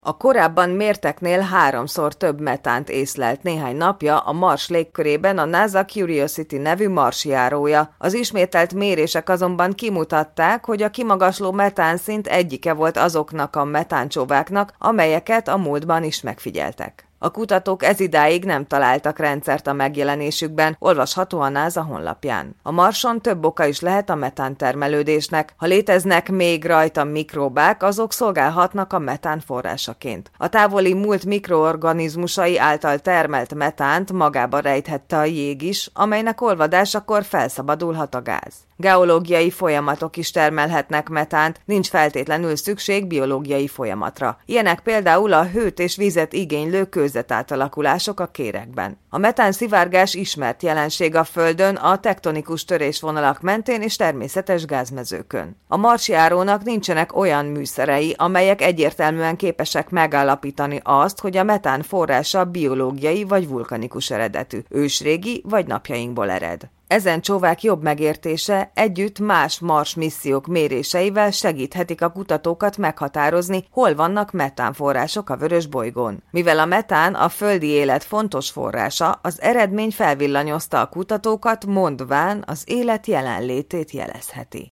A korábban mérteknél 3-szor több metánt észlelt néhány napja a Mars légkörében a NASA Curiosity nevű marsjárója. Az ismételt mérések azonban kimutatták, hogy a kimagasló metánszint egyike volt azoknak a metáncsóváknak, amelyeket a múltban is megfigyeltek. A kutatók ezidáig nem találtak rendszert a megjelenésükben, olvasható a NASA honlapján. A Marson több oka is lehet a metántermelődésnek. Ha léteznek még rajta mikróbák, azok szolgálhatnak a metán forrásaként. A távoli múlt mikroorganizmusai által termelt metánt magába rejthette a jég is, amelynek olvadásakor felszabadulhat a gáz. Geológiai folyamatok is termelhetnek metánt, nincs feltétlenül szükség biológiai folyamatra. Ilyenek például a hőt és vizet igénylő kőzetátalakulások a kéregben. A metánszivárgás ismert jelenség a Földön, a tektonikus törésvonalak mentén és természetes gázmezőkön. A marsjárónak nincsenek olyan műszerei, amelyek egyértelműen képesek megállapítani azt, hogy a metán forrása biológiai vagy vulkanikus eredetű, ősrégi vagy napjainkból ered. Ezen csóvák jobb megértése együtt más Mars missziók méréseivel segíthetik a kutatókat meghatározni, hol vannak metánforrások a vörös bolygón. Mivel a metán a földi élet fontos forrása, az eredmény felvillanyozta a kutatókat, mondván az élet jelenlétét jelezheti.